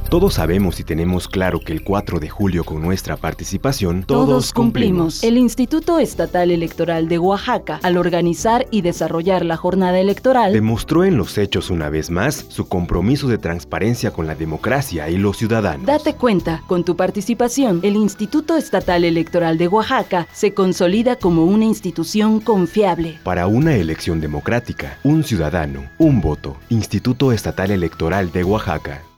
Todos sabemos y tenemos claro que el 4 de julio con nuestra participación, todos cumplimos. El Instituto Estatal Electoral de Oaxaca, al organizar y desarrollar la jornada electoral, demostró en los hechos una vez más su compromiso de transparencia con la democracia y los ciudadanos. Date cuenta, con tu participación, el Instituto Estatal Electoral de Oaxaca se consolida como una institución confiable. Para una elección democrática, un ciudadano, un voto. Instituto Estatal Electoral de Oaxaca.